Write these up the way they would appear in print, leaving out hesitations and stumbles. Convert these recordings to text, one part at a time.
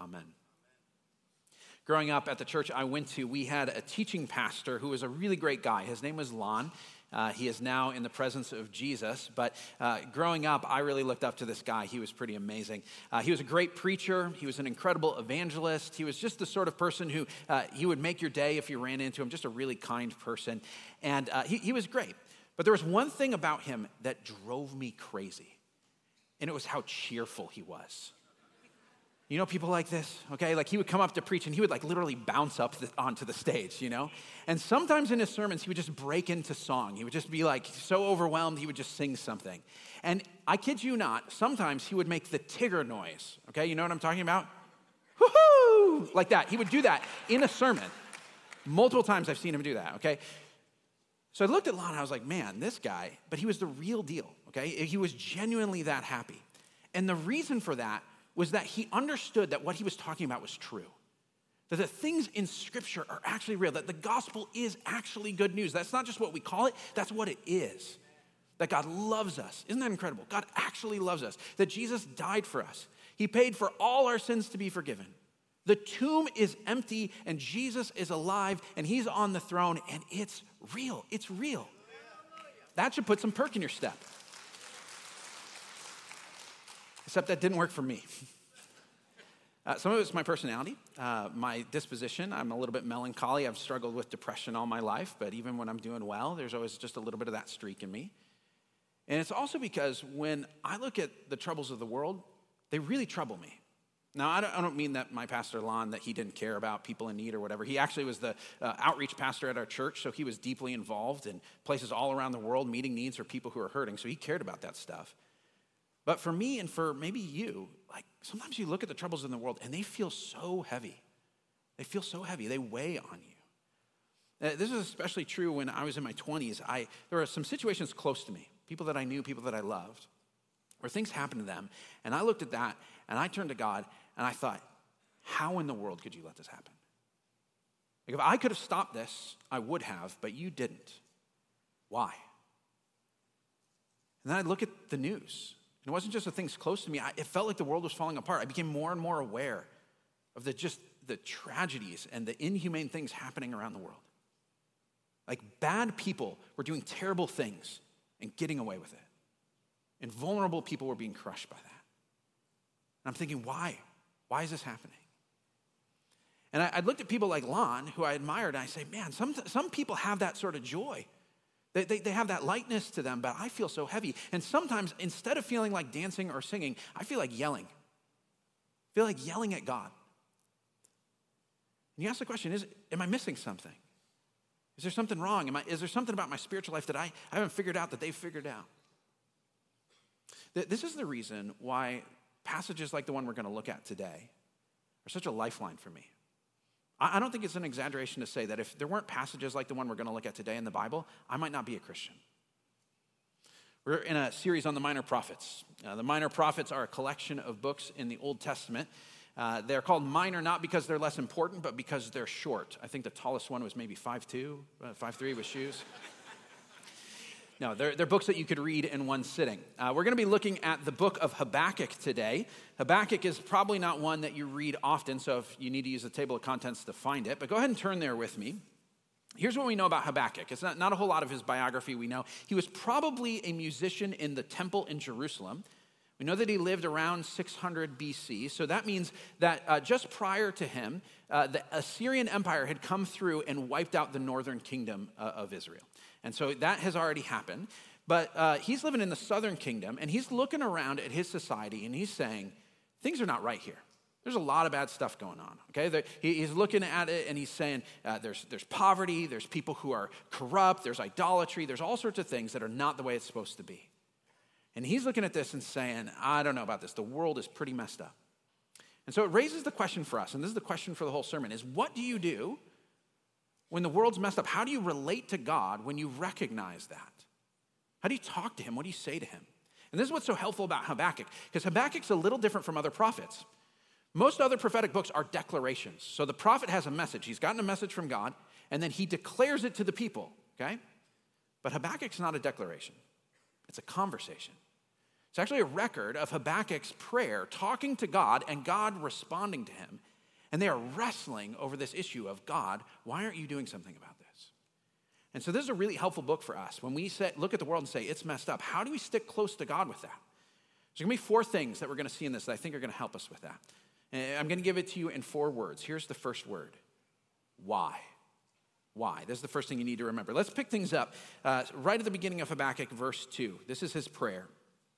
Amen. Growing up at the church I went to, we had a teaching pastor who was a really great guy. His name was Lon. He is now in the presence of Jesus, but growing up, I really looked up to this guy. He was pretty amazing. He was a great preacher. He was an incredible evangelist. He was just the sort of person who he would make your day if you ran into him, just a really kind person, and he was great. But there was one thing about him that drove me crazy, and it was how cheerful he was. You know people like this, okay? Like he would come up to preach and he would like literally bounce up onto the stage, you know? And sometimes in his sermons, he would just break into song. He would just be like so overwhelmed, he would just sing something. And I kid you not, sometimes he would make the Tigger noise, okay? You know what I'm talking about? Woohoo! Like that. He would do that in a sermon. Multiple times I've seen him do that, okay? So I looked at Lon and I was like, man, this guy, but he was the real deal, okay? He was genuinely that happy. And the reason for that was that he understood that what he was talking about was true. That the things in Scripture are actually real, that the gospel is actually good news. That's not just what we call it, that's what it is. That God loves us. Isn't that incredible? God actually loves us. That Jesus died for us. He paid for all our sins to be forgiven. The tomb is empty and Jesus is alive and he's on the throne and it's real. It's real. That should put some perk in your step. Except that didn't work for me. Some of it's my personality, my disposition. I'm a little bit melancholy. I've struggled with depression all my life, but even when I'm doing well, there's always just a little bit of that streak in me. And it's also because when I look at the troubles of the world, they really trouble me. Now, I don't mean that my pastor, Lon, that he didn't care about people in need or whatever. He actually was the outreach pastor at our church, so he was deeply involved in places all around the world, meeting needs for people who are hurting, so he cared about that stuff. But for me and for maybe you, like sometimes you look at the troubles in the world and they feel so heavy. They feel so heavy. They weigh on you. This is especially true when I was in my 20s. There were some situations close to me, people that I knew, people that I loved, where things happened to them. And I looked at that and I turned to God and I thought, how in the world could you let this happen? Like if I could have stopped this, I would have, but you didn't. Why? And then I'd look at the news. And it wasn't just the things close to me. It felt like the world was falling apart. I became more and more aware of the tragedies and the inhumane things happening around the world. Like bad people were doing terrible things and getting away with it. And vulnerable people were being crushed by that. And I'm thinking, why? Why is this happening? And I looked at people like Lon, who I admired, and I say, man, some people have that sort of joy. They have that lightness to them, but I feel so heavy. And sometimes, instead of feeling like dancing or singing, I feel like yelling. I feel like yelling at God. And you ask the question, am I missing something? Is there something wrong? Is there something about my spiritual life that I haven't figured out that they've figured out? This is the reason why passages like the one we're going to look at today are such a lifeline for me. I don't think it's an exaggeration to say that if there weren't passages like the one we're going to look at today in the Bible, I might not be a Christian. We're in a series on the Minor Prophets. The Minor Prophets are a collection of books in the Old Testament. They're called minor not because they're less important, but because they're short. I think the tallest one was maybe 5'2", 5'3" with shoes. No, they're books that you could read in one sitting. We're going to be looking at the book of Habakkuk today. Habakkuk is probably not one that you read often, so if you need to use the table of contents to find it, but go ahead and turn there with me. Here's what we know about Habakkuk. It's not a whole lot of his biography we know. He was probably a musician in the temple in Jerusalem. We know that he lived around 600 BC, so that means that just prior to him, the Assyrian Empire had come through and wiped out the northern kingdom of Israel. And so that has already happened. But he's living in the southern kingdom, and he's looking around at his society, and he's saying, things are not right here. There's a lot of bad stuff going on, okay? He's looking at it, and he's saying there's poverty, there's people who are corrupt, there's idolatry, there's all sorts of things that are not the way it's supposed to be. And he's looking at this and saying, I don't know about this. The world is pretty messed up. And so it raises the question for us, and this is the question for the whole sermon, is what do you do when the world's messed up? How do you relate to God when you recognize that? How do you talk to him? What do you say to him? And this is what's so helpful about Habakkuk, because Habakkuk's a little different from other prophets. Most other prophetic books are declarations. So the prophet has a message. He's gotten a message from God, and then he declares it to the people, okay? But Habakkuk's not a declaration. It's a conversation. It's actually a record of Habakkuk's prayer, talking to God and God responding to him. And they are wrestling over this issue of, God, why aren't you doing something about this? And so this is a really helpful book for us. When we look at the world and say, it's messed up, how do we stick close to God with that? There's going to be 4 things that we're going to see in this that I think are going to help us with that. And I'm going to give it to you in 4 words. Here's the first word. Why? Why? This is the first thing you need to remember. Let's pick things up right at the beginning of Habakkuk, verse 2. This is his prayer.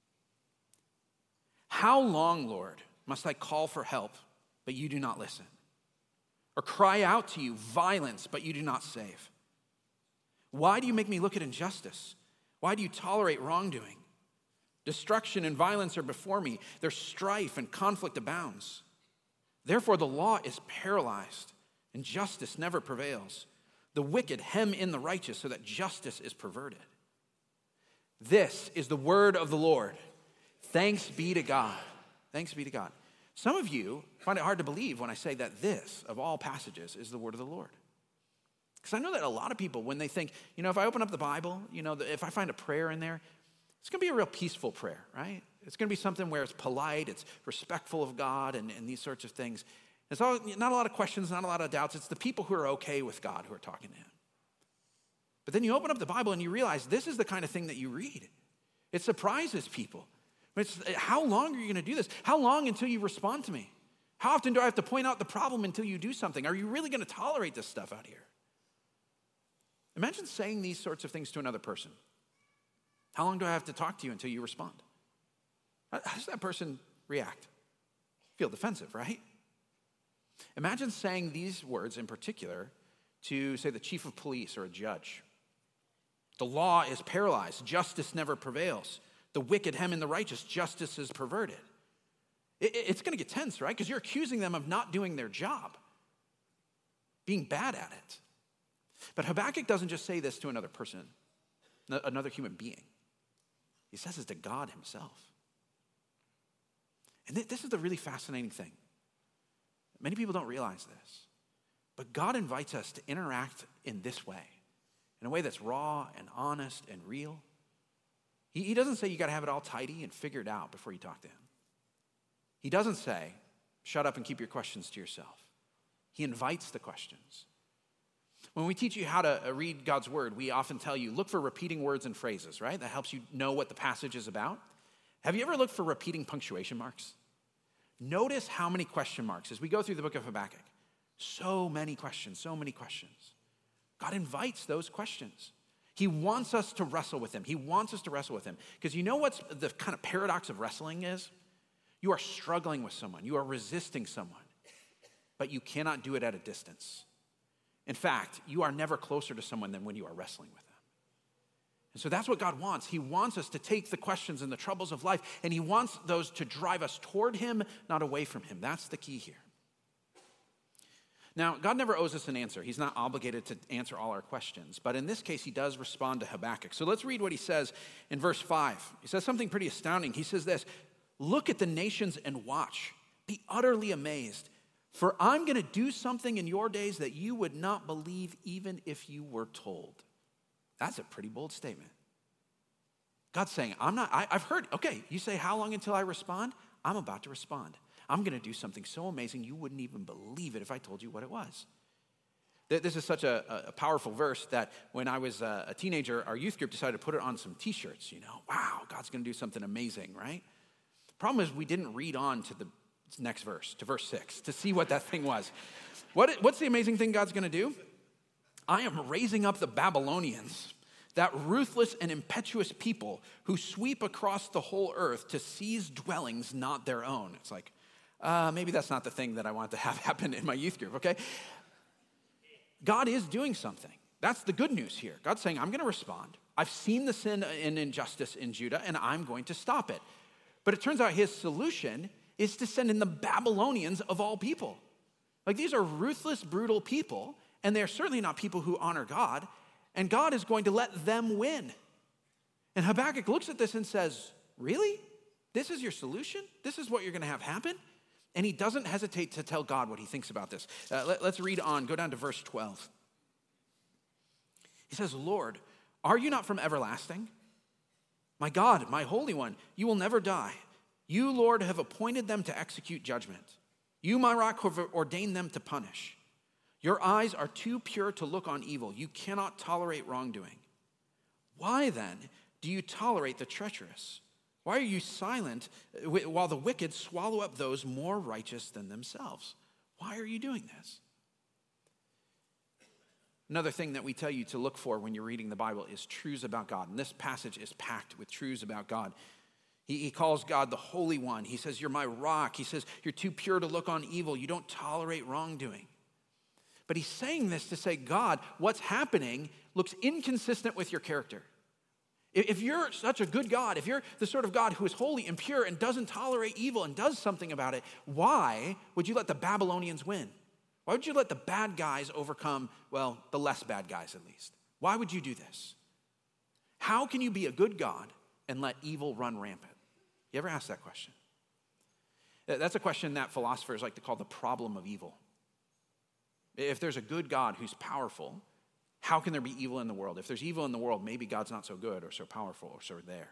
How long, Lord, must I call for help, but you do not listen? Or cry out to you violence, but you do not save? Why do you make me look at injustice? Why do you tolerate wrongdoing? Destruction and violence are before me. Their strife and conflict abounds. Therefore, the law is paralyzed, and justice never prevails. The wicked hem in the righteous so that justice is perverted. This is the word of the Lord. Thanks be to God. Thanks be to God. Some of you find it hard to believe when I say that this, of all passages, is the word of the Lord. Because I know that a lot of people, when they think, if I open up the Bible, if I find a prayer in there, it's going to be a real peaceful prayer, right? It's going to be something where it's polite, it's respectful of God, and these sorts of things. It's not a lot of questions, not a lot of doubts. It's the people who are okay with God who are talking to him. But then you open up the Bible and you realize this is the kind of thing that you read. It surprises people. How long are you going to do this? How long until you respond to me? How often do I have to point out the problem until you do something? Are you really going to tolerate this stuff out here? Imagine saying these sorts of things to another person. How long do I have to talk to you until you respond? How does that person react? Feel defensive, right? Imagine saying these words in particular to, say, the chief of police or a judge. The law is paralyzed. Justice never prevails. The wicked hem in the righteous. Justice is perverted. It's going to get tense, right? Because you're accusing them of not doing their job, being bad at it. But Habakkuk doesn't just say this to another person, another human being. He says it to God himself. And this is the really fascinating thing. Many people don't realize this. But God invites us to interact in this way, in a way that's raw and honest and real. He doesn't say you got to have it all tidy and figured out before you talk to him. He doesn't say, shut up and keep your questions to yourself. He invites the questions. When we teach you how to read God's word, we often tell you, look for repeating words and phrases, right? That helps you know what the passage is about. Have you ever looked for repeating punctuation marks? Notice how many question marks as we go through the book of Habakkuk. So many questions, so many questions. God invites those questions. He wants us to wrestle with him. He wants us to wrestle with him. Because you know what's the kind of paradox of wrestling is? You are struggling with someone. You are resisting someone. But you cannot do it at a distance. In fact, you are never closer to someone than when you are wrestling with them. And so that's what God wants. He wants us to take the questions and the troubles of life, and he wants those to drive us toward him, not away from him. That's the key here. Now, God never owes us an answer. He's not obligated to answer all our questions. But in this case, he does respond to Habakkuk. So let's read what he says in verse 5. He says something pretty astounding. He says this, look at the nations and watch. Be utterly amazed. For I'm going to do something in your days that you would not believe even if you were told. That's a pretty bold statement. God's saying, I've heard, okay, you say how long until I respond? I'm about to respond. I'm going to do something so amazing you wouldn't even believe it if I told you what it was. This is such a powerful verse that when I was a teenager, our youth group decided to put it on some t-shirts, Wow, God's going to do something amazing, right? Problem is we didn't read on to the next verse, to verse 6, to see what that thing was. What's the amazing thing God's going to do? I am raising up the Babylonians, that ruthless and impetuous people who sweep across the whole earth to seize dwellings not their own. It's like, maybe that's not the thing that I want to have happen in my youth group, okay? God is doing something. That's the good news here. God's saying, I'm going to respond. I've seen the sin and injustice in Judah, and I'm going to stop it. But it turns out his solution is to send in the Babylonians of all people. Like, these are ruthless, brutal people, and they're certainly not people who honor God, and God is going to let them win. And Habakkuk looks at this and says, really? This is your solution? This is what you're going to have happen? And he doesn't hesitate to tell God what he thinks about this. Let's read on. Go down to verse 12. He says, Lord, are you not from everlasting? My God, my Holy One, you will never die. You, Lord, have appointed them to execute judgment. You, my rock, have ordained them to punish. Your eyes are too pure to look on evil. You cannot tolerate wrongdoing. Why then do you tolerate the treacherous? Why are you silent while the wicked swallow up those more righteous than themselves? Why are you doing this? Another thing that we tell you to look for when you're reading the Bible is truths about God. And this passage is packed with truths about God. He calls God the Holy One. He says, you're my rock. He says, you're too pure to look on evil. You don't tolerate wrongdoing. But he's saying this to say, God, what's happening looks inconsistent with your character. If you're such a good God, if you're the sort of God who is holy and pure and doesn't tolerate evil and does something about it, why would you let the Babylonians win? Why would you let the bad guys overcome, well, the less bad guys at least? Why would you do this? How can you be a good God and let evil run rampant? You ever ask that question? That's a question that philosophers like to call the problem of evil. If there's a good God who's powerful, how can there be evil in the world? If there's evil in the world, maybe God's not so good or so powerful or so there.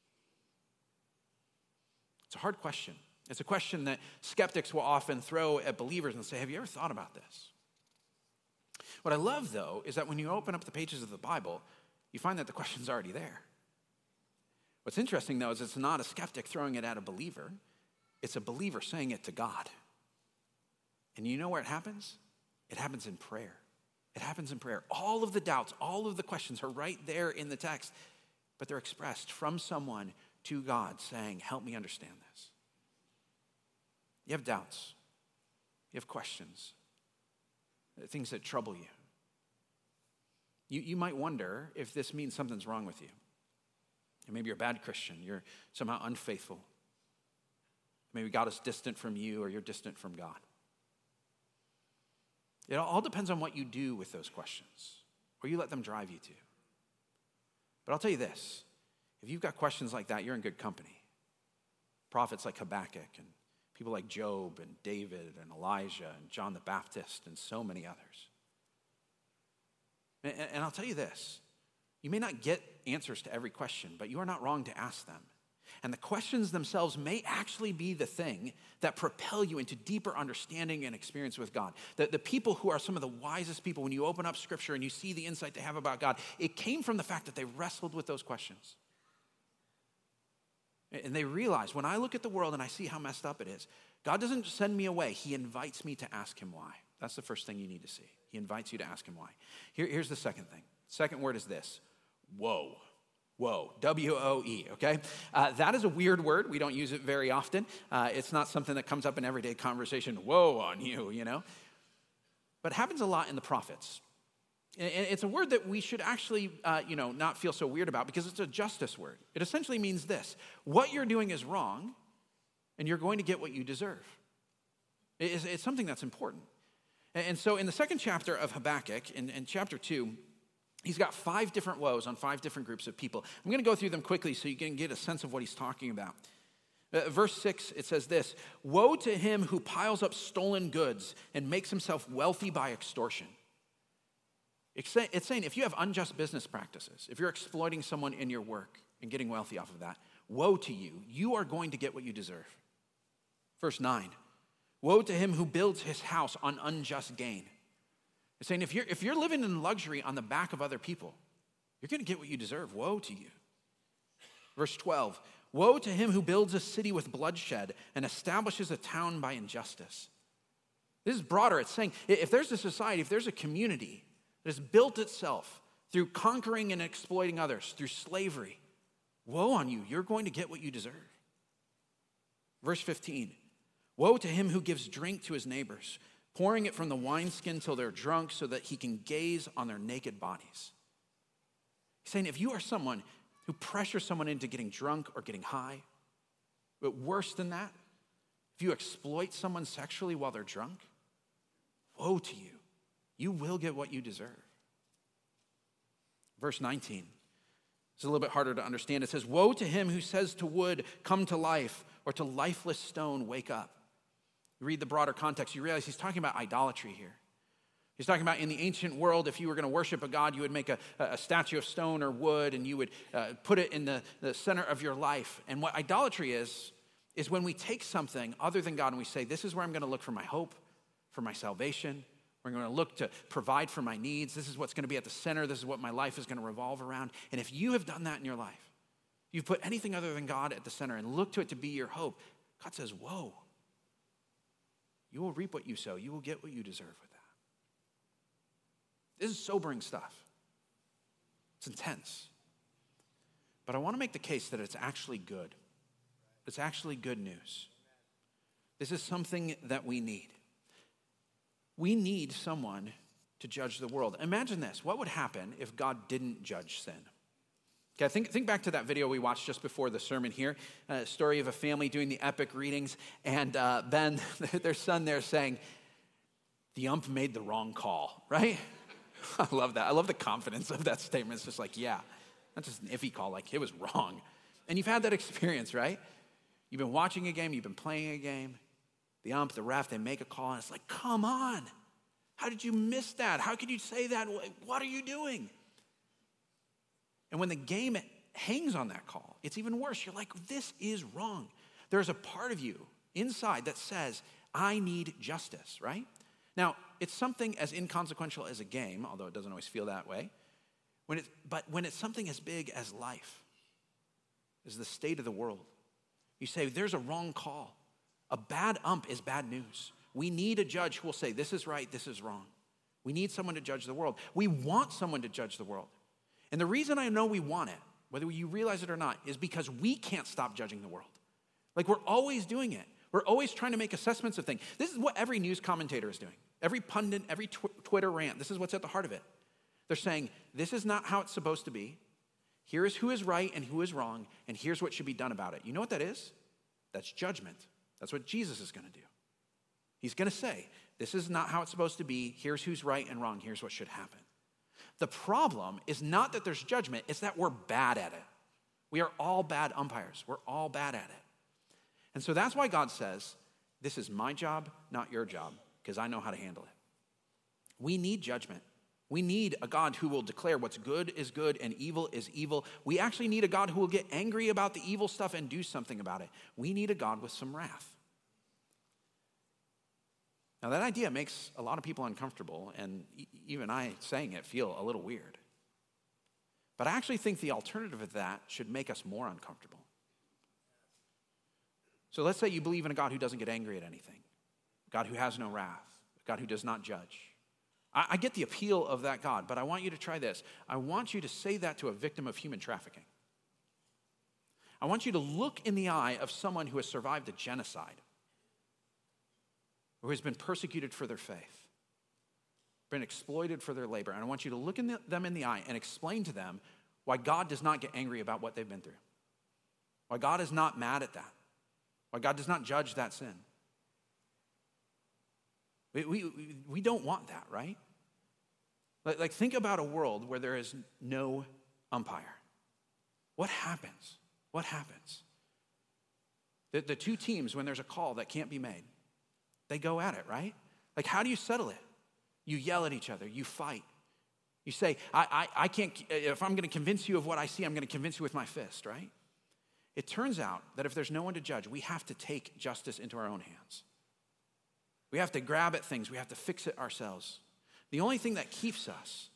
It's a hard question. It's a question that skeptics will often throw at believers and say, have you ever thought about this? What I love, though, is that when you open up the pages of the Bible, you find that the question's already there. What's interesting, though, is it's not a skeptic throwing it at a believer. It's a believer saying it to God. And you know where it happens? It happens in prayer. It happens in prayer. All of the doubts, all of the questions are right there in the text, but they're expressed from someone to God saying, help me understand this. You have doubts. You have questions. Things that trouble you. You might wonder if this means something's wrong with you. Maybe you're a bad Christian. You're somehow unfaithful. Maybe God is distant from you or you're distant from God. It all depends on what you do with those questions, or you let them drive you to. But I'll tell you this. If you've got questions like that, you're in good company. Prophets like Habakkuk and people like Job and David and Elijah and John the Baptist and so many others. And I'll tell you this. You may not get answers to every question, but you are not wrong to ask them. And the questions themselves may actually be the thing that propel you into deeper understanding and experience with God. The people who are some of the wisest people, when you open up Scripture and you see the insight they have about God, it came from the fact that they wrestled with those questions. And they realize, when I look at the world and I see how messed up it is, God doesn't send me away. He invites me to ask him why. That's the first thing you need to see. He invites you to ask him why. Here's the second thing. Second word is this. Woe. Woe. W-O-E, okay? That is a weird word. We don't use it very often. It's not something that comes up in everyday conversation. Woe on you, you know? But it happens a lot in the prophets. And it's a word that we should actually, not feel so weird about because it's a justice word. It essentially means this. What you're doing is wrong, and you're going to get what you deserve. It's something that's important. And so in the second chapter of Habakkuk, in chapter 2, he's got 5 different woes on 5 different groups of people. I'm going to go through them quickly so you can get a sense of what he's talking about. Verse 6, it says this, "Woe to him who piles up stolen goods and makes himself wealthy by extortion." It's saying if you have unjust business practices, if you're exploiting someone in your work and getting wealthy off of that, woe to you. You are going to get what you deserve. Verse 9, "Woe to him who builds his house on unjust gain." It's saying if you're living in luxury on the back of other people, you're going to get what you deserve. Woe to you. Verse 12, "Woe to him who builds a city with bloodshed and establishes a town by injustice." This is broader. It's saying if there's a society, if there's a community that has built itself through conquering and exploiting others, through slavery, woe on you. You're going to get what you deserve. Verse 15, "Woe to him who gives drink to his neighbors, pouring it from the wineskin till they're drunk so that he can gaze on their naked bodies." He's saying if you are someone who pressures someone into getting drunk or getting high, but worse than that, if you exploit someone sexually while they're drunk, woe to you. You will get what you deserve. Verse 19. It's a little bit harder to understand. It says, "Woe to him who says to wood, 'Come to life,' or to lifeless stone, 'Wake up.'" You read the broader context, you realize he's talking about idolatry here. He's talking about in the ancient world, if you were going to worship a god, you would make a statue of stone or wood, and you would put it in the center of your life. And what idolatry is when we take something other than God and we say, this is where I'm going to look for my hope, for my salvation. We're going to look to provide for my needs. This is what's going to be at the center. This is what my life is going to revolve around. And if you have done that in your life, you've put anything other than God at the center and look to it to be your hope, God says, whoa, you will reap what you sow. You will get what you deserve with that. This is sobering stuff. It's intense. But I want to make the case that it's actually good. It's actually good news. This is something that we need. We need someone to judge the world. Imagine this. What would happen if God didn't judge sin? Okay, think back to that video we watched just before the sermon here, a story of a family doing the epic readings, and Ben, their son there, saying, the ump made the wrong call, right? I love that. I love the confidence of that statement. It's just like, yeah, not just an iffy call, like it was wrong. And you've had that experience, right? You've been watching a game, you've been playing a game. The ump, the ref, they make a call, and it's like, come on. How did you miss that? How could you say that? What are you doing? And when the game hangs on that call, it's even worse. You're like, this is wrong. There's a part of you inside that says, I need justice, right? Now, it's something as inconsequential as a game, although it doesn't always feel that way. But when it's something as big as life, as the state of the world, you say, there's a wrong call. A bad ump is bad news. We need a judge who will say, this is right, this is wrong. We need someone to judge the world. We want someone to judge the world. And the reason I know we want it, whether you realize it or not, is because we can't stop judging the world. Like, we're always doing it. We're always trying to make assessments of things. This is what every news commentator is doing. Every pundit, every Twitter rant, this is what's at the heart of it. They're saying, this is not how it's supposed to be. Here is who is right and who is wrong, and here's what should be done about it. You know what that is? That's judgment. That's what Jesus is going to do. He's going to say, this is not how it's supposed to be. Here's who's right and wrong. Here's what should happen. The problem is not that there's judgment. It's that we're bad at it. We are all bad umpires. We're all bad at it. And so that's why God says, this is my job, not your job, because I know how to handle it. We need judgment. We need a God who will declare what's good is good and evil is evil. We actually need a God who will get angry about the evil stuff and do something about it. We need a God with some wrath. Now, that idea makes a lot of people uncomfortable, and even I saying it feel a little weird. But I actually think the alternative of that should make us more uncomfortable. So let's say you believe in a God who doesn't get angry at anything, a God who has no wrath, a God who does not judge. I get the appeal of that God, but I want you to try this. I want you to say that to a victim of human trafficking. I want you to look in the eye of someone who has survived a genocide, who has been persecuted for their faith, been exploited for their labor. And I want you to look them in the eye and explain to them why God does not get angry about what they've been through, why God is not mad at that, why God does not judge that sin. We don't want that, right? Like think about a world where there is no umpire. What happens? What happens? The two teams, when there's a call that can't be made, they go at it, right? Like, how do you settle it? You yell at each other. You fight. You say, I can't, if I'm going to convince you of what I see, I'm going to convince you with my fist, right? It turns out that if there's no one to judge, we have to take justice into our own hands. We have to grab at things. We have to fix it ourselves. The only thing that keeps us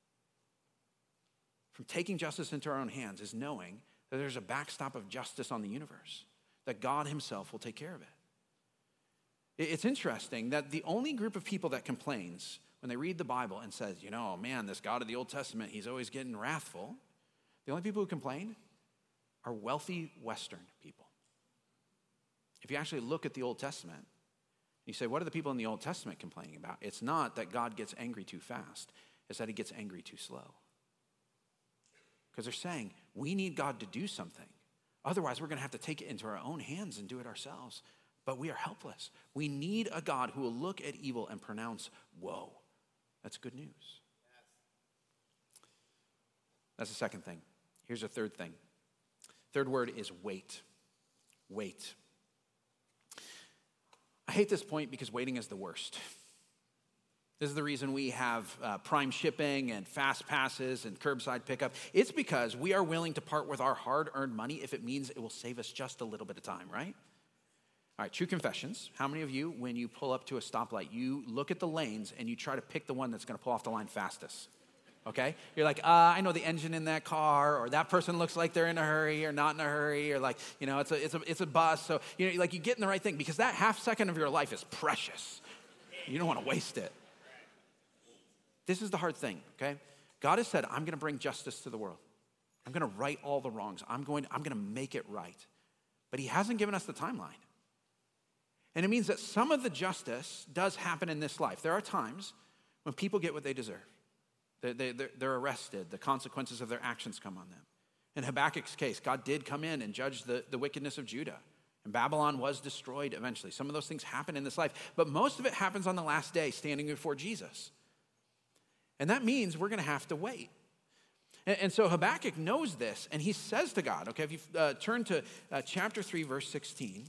from taking justice into our own hands is knowing that there's a backstop of justice on the universe, that God himself will take care of it. It's interesting that the only group of people that complains when they read the Bible and says, you know, man, this God of the Old Testament, he's always getting wrathful. The only people who complain are wealthy Western people. If you actually look at the Old Testament, you say, what are the people in the Old Testament complaining about? It's not that God gets angry too fast. It's that he gets angry too slow. Because they're saying, we need God to do something. Otherwise, we're going to have to take it into our own hands and do it ourselves. But we are helpless. We need a God who will look at evil and pronounce, woe. That's good news. That's the second thing. Here's a third thing. Third word is wait. Wait. I hate this point because waiting is the worst. This is the reason we have prime shipping and fast passes and curbside pickup. It's because we are willing to part with our hard-earned money if it means it will save us just a little bit of time, right? All right, true confessions. How many of you, when you pull up to a stoplight, you look at the lanes and you try to pick the one that's going to pull off the line fastest? Okay? You're like, I know the engine in that car, or that person looks like they're in a hurry or not in a hurry, or like, it's a bus. So, you get in the right thing because that half second of your life is precious. You don't want to waste it. This is the hard thing, okay? God has said, I'm going to bring justice to the world. I'm going to right all the wrongs. I'm going to make it right. But he hasn't given us the timeline. And it means that some of the justice does happen in this life. There are times when people get what they deserve. They're arrested. The consequences of their actions come on them. In Habakkuk's case, God did come in and judge the wickedness of Judah. And Babylon was destroyed eventually. Some of those things happen in this life. But most of it happens on the last day, standing before Jesus. And that means we're going to have to wait. And so Habakkuk knows this, and he says to God, okay, if you turn to chapter 3, verse 16,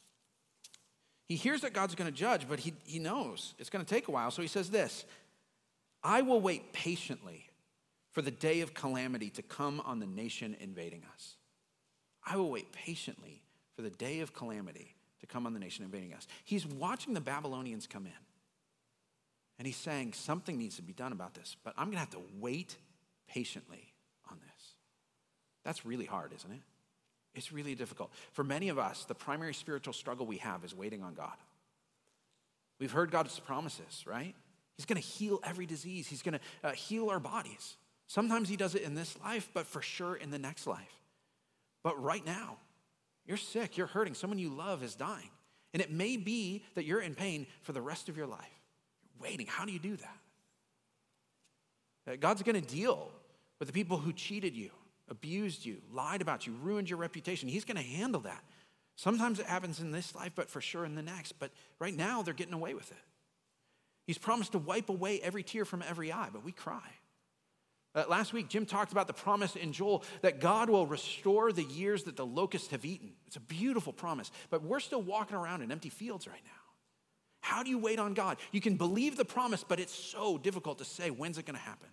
he hears that God's going to judge, but he knows it's going to take a while. So he says this, I will wait patiently for the day of calamity to come on the nation invading us. I will wait patiently for the day of calamity to come on the nation invading us. He's watching the Babylonians come in. And he's saying something needs to be done about this, but I'm going to have to wait patiently on this. That's really hard, isn't it? It's really difficult. For many of us, the primary spiritual struggle we have is waiting on God. We've heard God's promises, right? He's going to heal every disease. He's going to heal our bodies. Sometimes he does it in this life, but for sure in the next life. But right now, you're sick, you're hurting, someone you love is dying. And it may be that you're in pain for the rest of your life. Waiting, how do you do that? God's going to deal with the people who cheated you, abused you, lied about you, ruined your reputation. He's going to handle that. Sometimes it happens in this life, but for sure in the next. But right now, they're getting away with it. He's promised to wipe away every tear from every eye, but we cry. Last week, Jim talked about the promise in Joel that God will restore the years that the locusts have eaten. It's a beautiful promise, but we're still walking around in empty fields right now. How do you wait on God? You can believe the promise, but it's so difficult to say, when's it going to happen?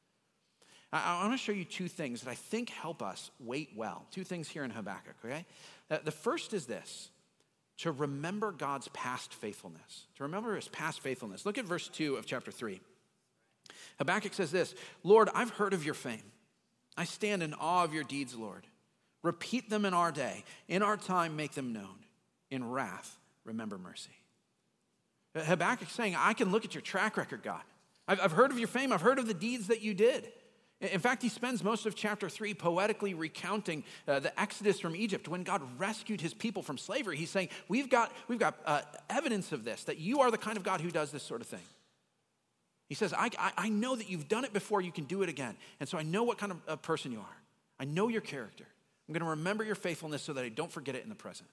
I want to show you two things that I think help us wait well. Two things here in Habakkuk, okay? The first is this, to remember God's past faithfulness. To remember his past faithfulness. Look at verse 2 of chapter 3. Habakkuk says this, Lord, I've heard of your fame. I stand in awe of your deeds, Lord. Repeat them in our day. In our time, make them known. In wrath, remember mercy. Habakkuk's saying, I can look at your track record, God. I've heard of your fame. I've heard of the deeds that you did. In fact, he spends most of chapter 3 poetically recounting the exodus from Egypt when God rescued his people from slavery. He's saying, we've got evidence of this, that you are the kind of God who does this sort of thing. He says, I know that you've done it before, you can do it again. And so I know what kind of a person you are. I know your character. I'm going to remember your faithfulness so that I don't forget it in the present.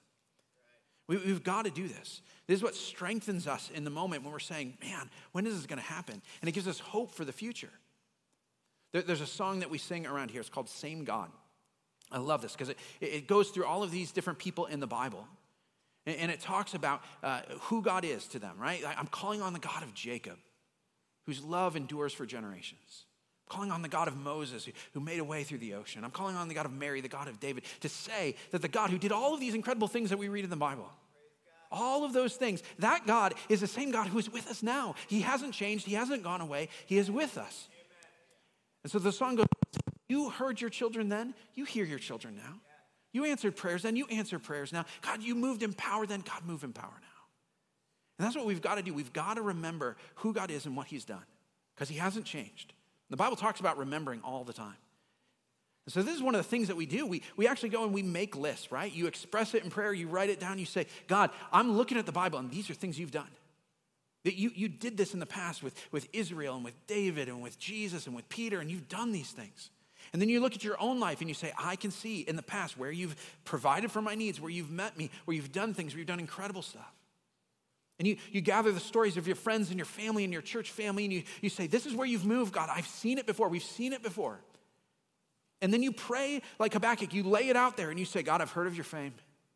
We've got to do this. This is what strengthens us in the moment when we're saying, man, when is this going to happen? And it gives us hope for the future. There's a song that we sing around here. It's called Same God. I love this because it goes through all of these different people in the Bible. And it talks about who God is to them, right? I'm calling on the God of Jacob, whose love endures for generations. I'm calling on the God of Moses, who made a way through the ocean. I'm calling on the God of Mary, the God of David, to say that the God who did all of these incredible things that we read in the Bible, all of those things, that God is the same God who is with us now. He hasn't changed. He hasn't gone away. He is with us. And so the song goes, you heard your children then, you hear your children now. You answered prayers then, you answer prayers now. God, you moved in power then, God, move in power now. And that's what we've got to do. We've got to remember who God is and what he's done because he hasn't changed. The Bible talks about remembering all the time. And so this is one of the things that we do. We actually go and we make lists, right? You express it in prayer, you write it down, you say, God, I'm looking at the Bible and these are things you've done. That you did this in the past with Israel and with David and with Jesus and with Peter, and you've done these things. And then you look at your own life and you say, I can see in the past where you've provided for my needs, where you've met me, where you've done things, where you've done incredible stuff. And you gather the stories of your friends and your family and your church family, and you say, this is where you've moved, God. I've seen it before. We've seen it before. And then you pray like Habakkuk. You lay it out there and you say, God, I've heard of your fame.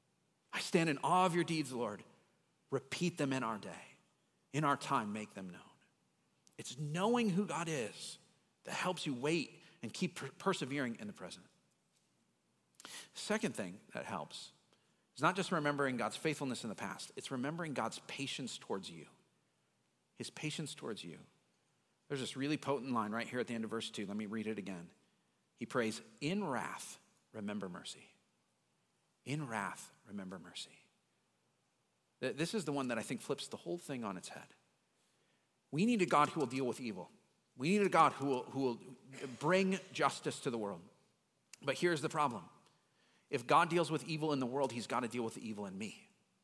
I stand in awe of your deeds, Lord. Repeat them in our day. In our time, make them known. It's knowing who God is that helps you wait and keep persevering in the present. Second thing that helps is not just remembering God's faithfulness in the past, it's remembering God's patience towards you. His patience towards you. There's this really potent line right here at the end of verse 2. Let me read it again. He prays, in wrath, remember mercy. In wrath, remember mercy. This is the one that I think flips the whole thing on its head. We need a God who will deal with evil. We need a God who will bring justice to the world. But here's the problem. If God deals with evil in the world, he's got to deal with the evil in me.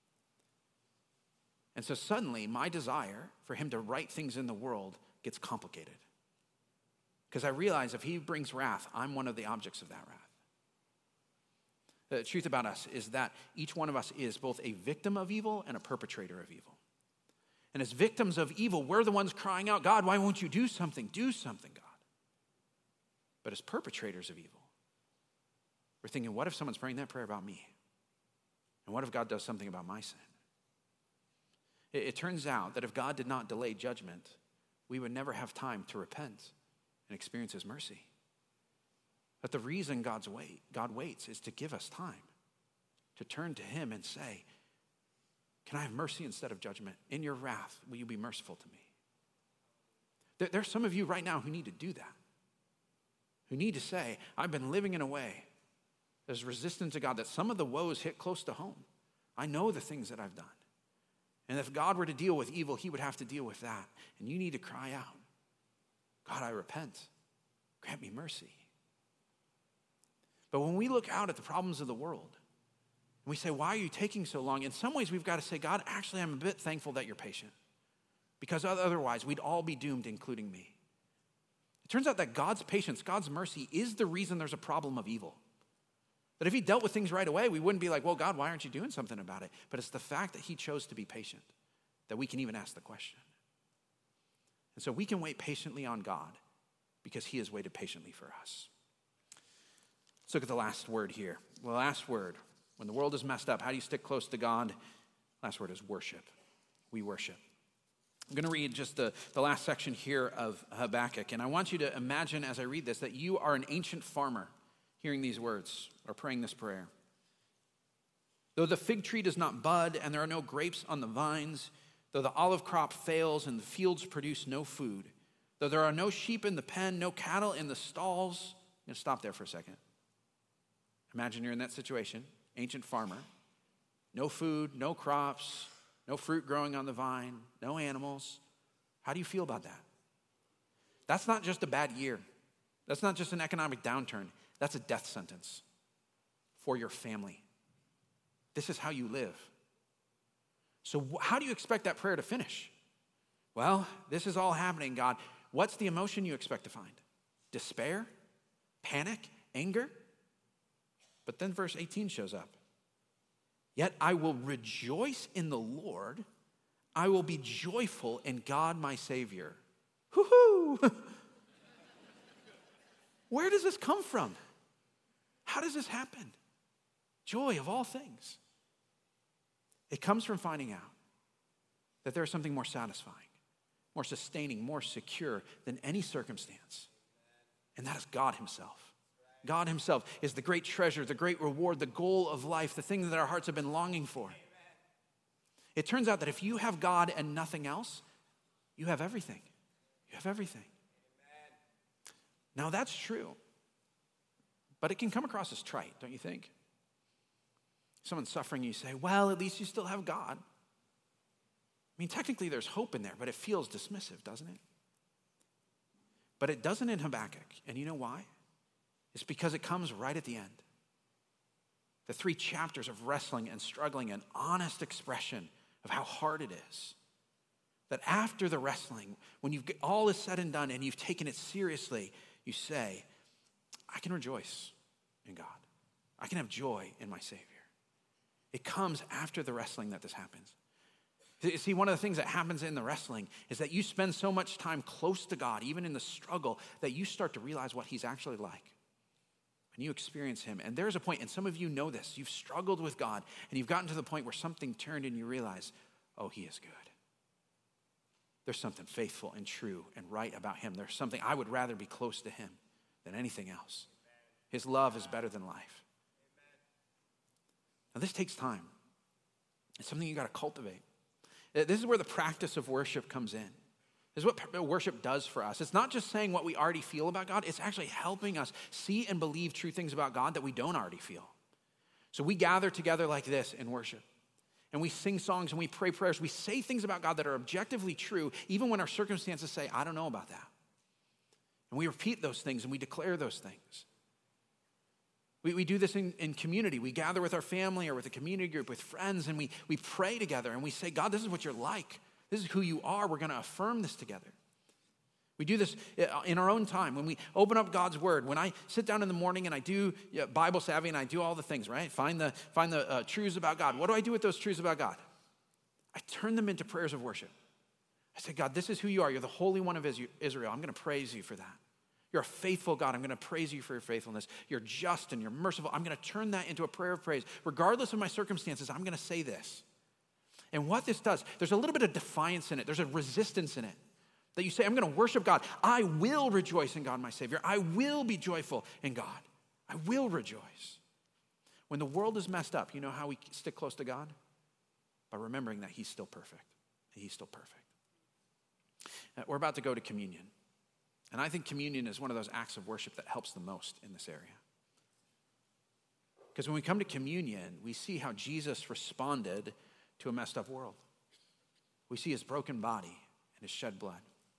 And so suddenly, my desire for him to right things in the world gets complicated. Because I realize if he brings wrath, I'm one of the objects of that wrath. The truth about us is that each one of us is both a victim of evil and a perpetrator of evil. And as victims of evil, we're the ones crying out, God, why won't you do something? Do something, God. But as perpetrators of evil, we're thinking, what if someone's praying that prayer about me? And what if God does something about my sin? It turns out that if God did not delay judgment, we would never have time to repent and experience his mercy. But the reason God waits is to give us time to turn to him and say, can I have mercy instead of judgment? In your wrath, will you be merciful to me? There's some of you right now who need to do that. Who need to say, I've been living in a way that's resistant to God, that some of the woes hit close to home. I know the things that I've done. And if God were to deal with evil, he would have to deal with that. And you need to cry out, God, I repent. Grant me mercy. But when we look out at the problems of the world, and we say, why are you taking so long? In some ways, we've got to say, God, actually, I'm a bit thankful that you're patient. Because otherwise, we'd all be doomed, including me. It turns out that God's patience, God's mercy, is the reason there's a problem of evil. That if he dealt with things right away, we wouldn't be like, well, God, why aren't you doing something about it? But it's the fact that he chose to be patient that we can even ask the question. And so we can wait patiently on God because he has waited patiently for us. Let's look at the last word here. The last word, when the world is messed up, how do you stick close to God? Last word is worship. We worship. I'm going to read just the last section here of Habakkuk. And I want you to imagine as I read this that you are an ancient farmer hearing these words or praying this prayer. Though the fig tree does not bud and there are no grapes on the vines, though the olive crop fails and the fields produce no food, though there are no sheep in the pen, no cattle in the stalls. I'm going to stop there for a second. Imagine you're in that situation, ancient farmer, no food, no crops, no fruit growing on the vine, no animals. How do you feel about that? That's not just a bad year. That's not just an economic downturn. That's a death sentence for your family. This is how you live. So how do you expect that prayer to finish? Well, this is all happening, God. What's the emotion you expect to find? Despair? Panic? Anger? But then verse 18 shows up. Yet I will rejoice in the Lord. I will be joyful in God my Savior. Woo-hoo! Where does this come from? How does this happen? Joy of all things. It comes from finding out that there is something more satisfying, more sustaining, more secure than any circumstance. And that is God himself. God himself is the great treasure, the great reward, the goal of life, the thing that our hearts have been longing for. It turns out that if you have God and nothing else, you have everything. You have everything. Now that's true, but it can come across as trite, don't you think? Someone's suffering, you say, well, at least you still have God. I mean, technically there's hope in there, but it feels dismissive, doesn't it? But it doesn't in Habakkuk, and you know why? It's because it comes right at the end. The 3 chapters of wrestling and struggling, an honest expression of how hard it is. That after the wrestling, when all is said and done and you've taken it seriously, you say, I can rejoice in God. I can have joy in my Savior. It comes after the wrestling that this happens. You see, one of the things that happens in the wrestling is that you spend so much time close to God, even in the struggle, that you start to realize what he's actually like. And you experience him. And there's a point, and some of you know this, you've struggled with God, and you've gotten to the point where something turned and you realize, oh, he is good. there's something faithful and true and right about him. There's something I would rather be close to him than anything else. His love is better than life. Now, this takes time. It's something you got to cultivate. This is where the practice of worship comes in. This is what worship does for us. It's not just saying what we already feel about God. It's actually helping us see and believe true things about God that we don't already feel. So we gather together like this in worship. And we sing songs and we pray prayers. We say things about God that are objectively true, even when our circumstances say, I don't know about that. And we repeat those things and we declare those things. We do this in community. We gather with our family or with a community group, with friends, and we pray together and we say, God, this is what you're like. This is who you are. We're going to affirm this together. We do this in our own time. When we open up God's word, when I sit down in the morning and I do Bible savvy and I do all the things, right? Find the truths about God. What do I do with those truths about God? I turn them into prayers of worship. I say, God, this is who you are. You're the Holy One of Israel. I'm going to praise you for that. You're a faithful God. I'm going to praise you for your faithfulness. You're just and you're merciful. I'm going to turn that into a prayer of praise. Regardless of my circumstances, I'm going to say this. And what this does, there's a little bit of defiance in it. There's a resistance in it. That you say, I'm going to worship God. I will rejoice in God, my Savior. I will be joyful in God. I will rejoice. When the world is messed up, you know how we stick close to God? By remembering that he's still perfect. He's still perfect. We're about to go to communion. And I think communion is one of those acts of worship that helps the most in this area. Because when we come to communion, we see how Jesus responded to a messed up world. We see his broken body and his shed blood.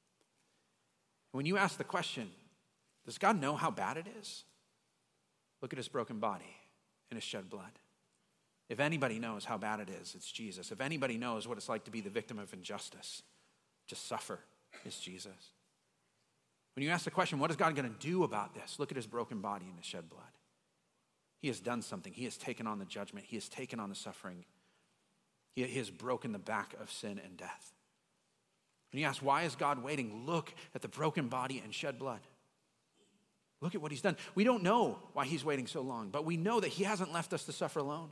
When you ask the question, does God know how bad it is? Look at his broken body and his shed blood. If anybody knows how bad it is, it's Jesus. If anybody knows what it's like to be the victim of injustice, just suffer, it's Jesus. When you ask the question, what is God going to do about this? Look at his broken body and his shed blood. He has done something. He has taken on the judgment. He has taken on the suffering. He has broken the back of sin and death. When you ask, why is God waiting? Look at the broken body and shed blood. Look at what he's done. We don't know why he's waiting so long, but we know that he hasn't left us to suffer alone.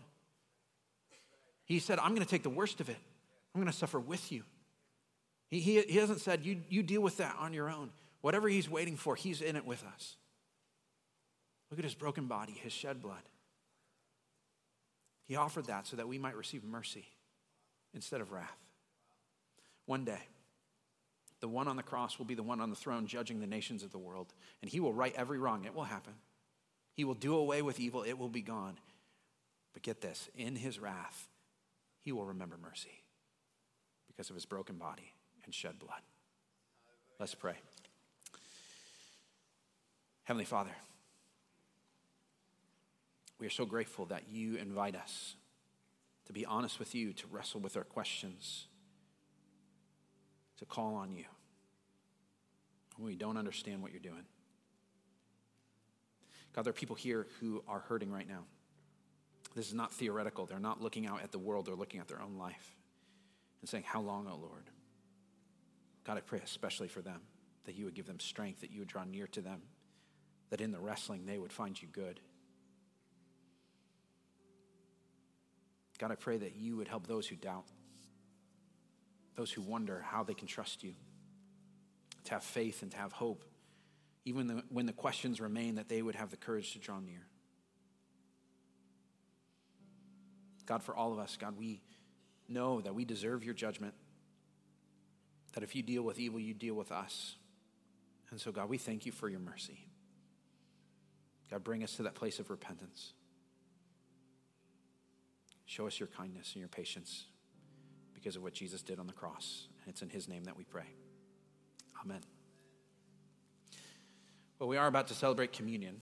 He said, I'm going to take the worst of it. I'm going to suffer with you. He hasn't said, you deal with that on your own. Whatever he's waiting for, he's in it with us. Look at his broken body, his shed blood. He offered that so that we might receive mercy instead of wrath. One day, the one on the cross will be the one on the throne judging the nations of the world, and he will right every wrong. It will happen. He will do away with evil. It will be gone. But get this, in his wrath, he will remember mercy because of his broken body and shed blood. Let's pray. Heavenly Father, we are so grateful that you invite us to be honest with you, to wrestle with our questions, to call on you when we don't understand what you're doing. God, there are people here who are hurting right now. This is not theoretical. They're not looking out at the world. They're looking at their own life and saying, how long, O Lord? God, I pray especially for them, that you would give them strength, that you would draw near to them, that in the wrestling they would find you good. God, I pray that you would help those who doubt, those who wonder how they can trust you, to have faith and to have hope, even when the questions remain, that they would have the courage to draw near. God, for all of us, God, we know that we deserve your judgment, that if you deal with evil, you deal with us. And so, God, we thank you for your mercy. God, bring us to that place of repentance. Show us your kindness and your patience because of what Jesus did on the cross. And it's in his name that we pray. Amen. Well, we are about to celebrate communion.